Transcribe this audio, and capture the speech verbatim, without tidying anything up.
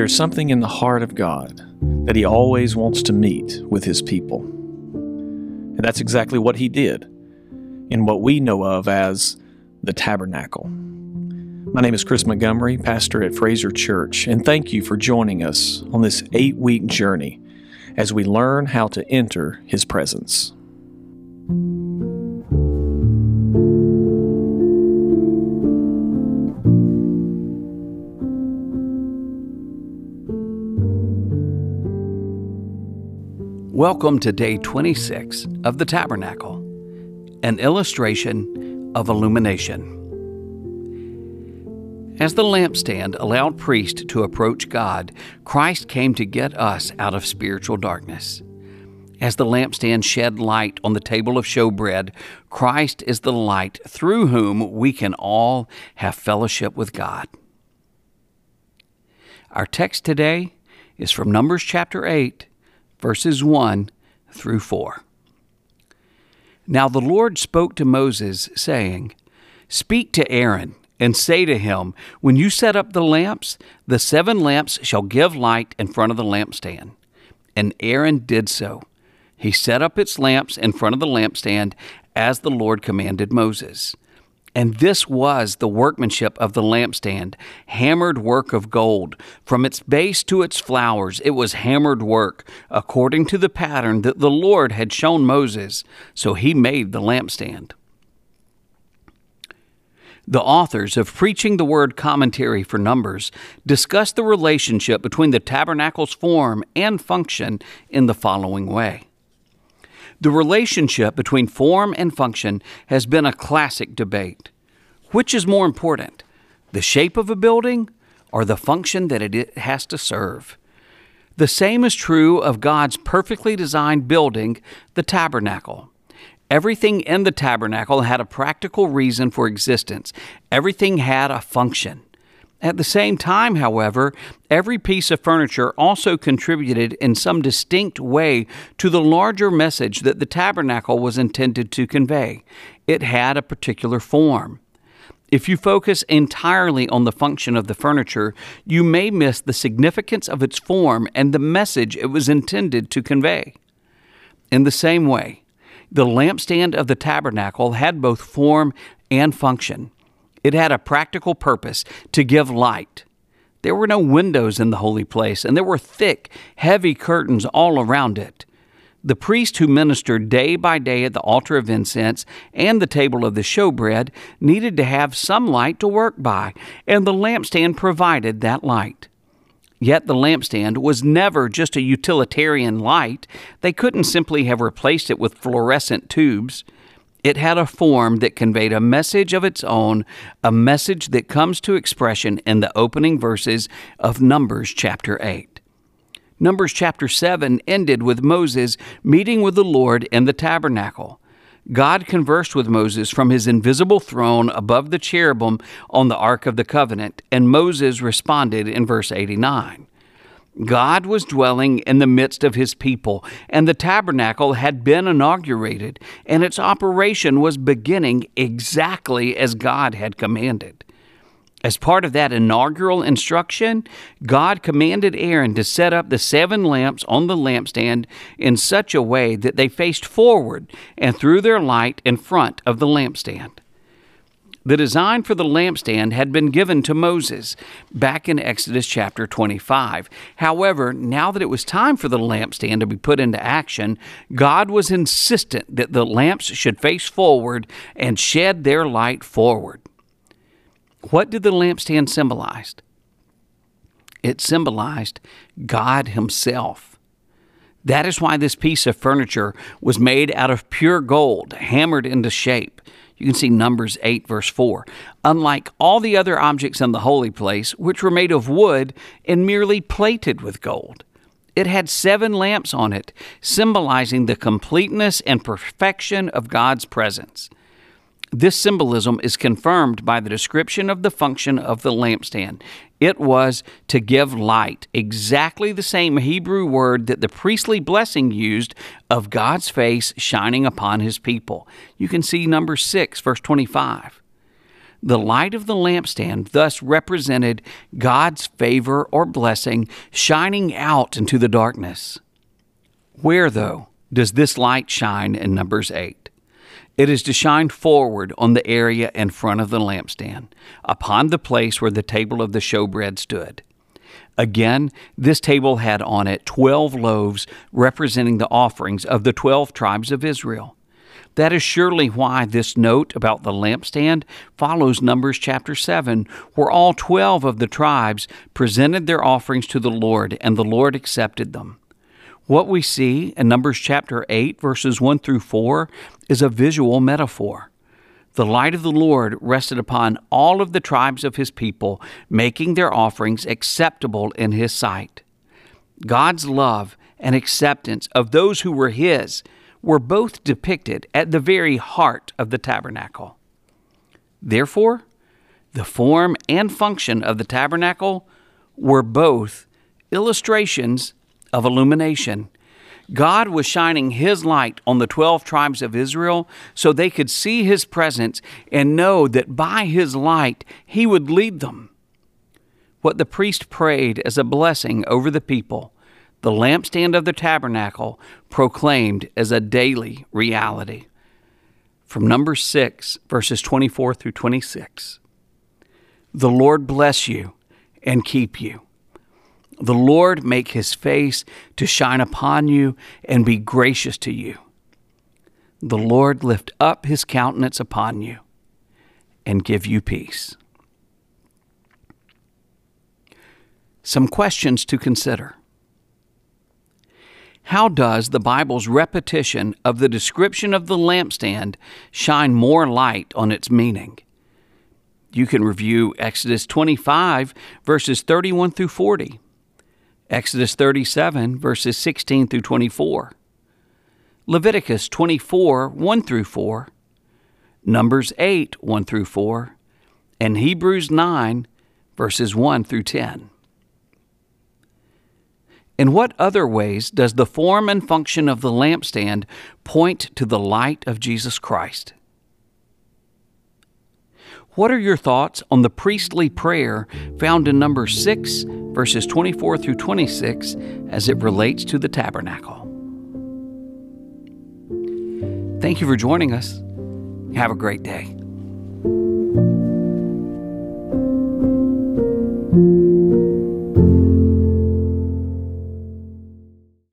There's something in the heart of God that He always wants to meet with His people. And that's exactly what He did in what we know of as the tabernacle. My name is Chris Montgomery, pastor at Fraser Church, and thank you for joining us on this eight-week journey as we learn how to enter His presence. Welcome to day twenty-six of the Tabernacle, an illustration of illumination. As the lampstand allowed priests to approach God, Christ came to get us out of spiritual darkness. As the lampstand shed light on the table of showbread, Christ is the light through whom we can all have fellowship with God. Our text today is from Numbers chapter eight, verses one through four. Now the Lord spoke to Moses, saying, "Speak to Aaron, and say to him, when you set up the lamps, the seven lamps shall give light in front of the lampstand." And Aaron did so. He set up its lamps in front of the lampstand, as the Lord commanded Moses. And this was the workmanship of the lampstand, hammered work of gold. From its base to its flowers it was hammered work, according to the pattern that the Lord had shown Moses. So he made the lampstand. The authors of Preaching the Word Commentary for Numbers discuss the relationship between the tabernacle's form and function in the following way. The relationship between form and function has been a classic debate. Which is more important, the shape of a building or the function that it has to serve? The same is true of God's perfectly designed building, the tabernacle. Everything in the tabernacle had a practical reason for existence. Everything had a function. At the same time, however, every piece of furniture also contributed in some distinct way to the larger message that the tabernacle was intended to convey. It had a particular form. If you focus entirely on the function of the furniture, you may miss the significance of its form and the message it was intended to convey. In the same way, the lampstand of the tabernacle had both form and function. It had a practical purpose to give light. There were no windows in the holy place, and there were thick, heavy curtains all around it. The priest who ministered day by day at the altar of incense and the table of the showbread needed to have some light to work by, and the lampstand provided that light. Yet the lampstand was never just a utilitarian light. They couldn't simply have replaced it with fluorescent tubes. It had a form that conveyed a message of its own, a message that comes to expression in the opening verses of Numbers chapter eight. Numbers chapter seven ended with Moses meeting with the Lord in the tabernacle. God conversed with Moses from his invisible throne above the cherubim on the Ark of the Covenant, and Moses responded in verse eighty-nine. God was dwelling in the midst of his people, and the tabernacle had been inaugurated, and its operation was beginning exactly as God had commanded. As part of that inaugural instruction, God commanded Aaron to set up the seven lamps on the lampstand in such a way that they faced forward and threw their light in front of the lampstand. The design for the lampstand had been given to Moses back in Exodus chapter twenty-five. However, now that it was time for the lampstand to be put into action, God was insistent that the lamps should face forward and shed their light forward. What did the lampstand symbolize? It symbolized God Himself. That is why this piece of furniture was made out of pure gold, hammered into shape. You can see Numbers eight, verse four. Unlike all the other objects in the holy place, which were made of wood and merely plated with gold, it had seven lamps on it, symbolizing the completeness and perfection of God's presence. This symbolism is confirmed by the description of the function of the lampstand. It was to give light, exactly the same Hebrew word that the priestly blessing used of God's face shining upon His people. You can see Numbers six, verse twenty-five. The light of the lampstand thus represented God's favor or blessing shining out into the darkness. Where, though, does this light shine in Numbers eight? It is to shine forward on the area in front of the lampstand, upon the place where the table of the showbread stood. Again, this table had on it twelve loaves representing the offerings of the twelve tribes of Israel. That is surely why this note about the lampstand follows Numbers chapter seven, where all twelve of the tribes presented their offerings to the Lord, and the Lord accepted them. What we see in Numbers chapter eight, verses one through four, is a visual metaphor. The light of the Lord rested upon all of the tribes of his people, making their offerings acceptable in his sight. God's love and acceptance of those who were his were both depicted at the very heart of the tabernacle. Therefore, the form and function of the tabernacle were both illustrations of illumination. God was shining his light on the twelve tribes of Israel so they could see his presence and know that by his light he would lead them. What the priest prayed as a blessing over the people, the lampstand of the tabernacle proclaimed as a daily reality. From Numbers six, verses twenty-four through twenty-six. The Lord bless you and keep you. The Lord make his face to shine upon you and be gracious to you. The Lord lift up his countenance upon you and give you peace. Some questions to consider. How does the Bible's repetition of the description of the lampstand shine more light on its meaning? You can review Exodus twenty-five, verses thirty-one through forty, Exodus thirty-seven, verses sixteen through twenty-four, Leviticus twenty-four, one through four, Numbers eight, one through four, and Hebrews nine, verses one through ten. In what other ways does the form and function of the lampstand point to the light of Jesus Christ? What are your thoughts on the priestly prayer found in Numbers six, verses twenty-four through twenty-six, as it relates to the tabernacle? Thank you for joining us. Have a great day.